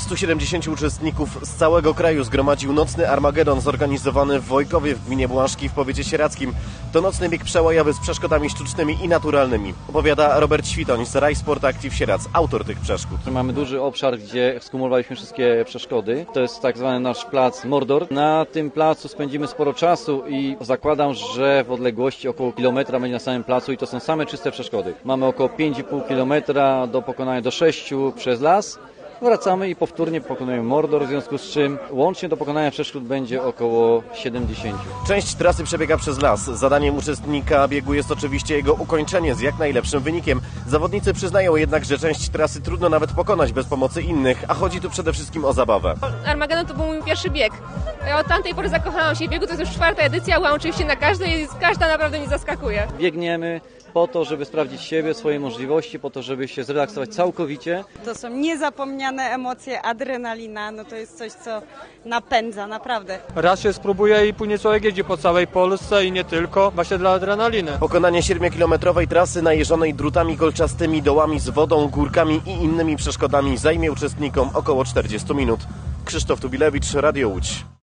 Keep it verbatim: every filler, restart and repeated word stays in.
stu siedemdziesięciu uczestników z całego kraju zgromadził nocny Armagedon zorganizowany w Wojkowie w gminie Błaszki w powiecie sieradzkim. To nocny bieg przełajowy z przeszkodami sztucznymi i naturalnymi. Opowiada Robert Świtoń z Rajsport Active Sieradz, autor tych przeszkód. Mamy duży obszar, gdzie skumulowaliśmy wszystkie przeszkody. To jest tak zwany nasz plac Mordor. Na tym placu spędzimy sporo czasu i zakładam, że w odległości około kilometra będzie na samym placu i to są same czyste przeszkody. Mamy około pięć i pół kilometra do pokonania do sześciu przez las. Wracamy i powtórnie pokonujemy Mordor, w związku z czym łącznie do pokonania przeszkód będzie około siedemdziesięciu. Część trasy przebiega przez las. Zadaniem uczestnika biegu jest oczywiście jego ukończenie z jak najlepszym wynikiem. Zawodnicy przyznają jednak, że część trasy trudno nawet pokonać bez pomocy innych, a chodzi tu przede wszystkim o zabawę. Armagedon to był mój pierwszy bieg. Ja od tamtej pory zakochałam się w biegu, to jest już czwarta edycja, byłam oczywiście na każdej i każda naprawdę mnie zaskakuje. Biegniemy po to, żeby sprawdzić siebie, swoje możliwości, po to, żeby się zrelaksować całkowicie. To są niezapomniane emocje, adrenalina, no to jest coś, co napędza, naprawdę. Raz się spróbuje i później człowiek jeździ po całej Polsce i nie tylko, właśnie dla adrenaliny. Pokonanie siedmiokilometrowej trasy najeżonej drutami kolczastymi, dołami z wodą, górkami i innymi przeszkodami zajmie uczestnikom około czterdziestu minut. Krzysztof Tubilewicz, Radio Łódź.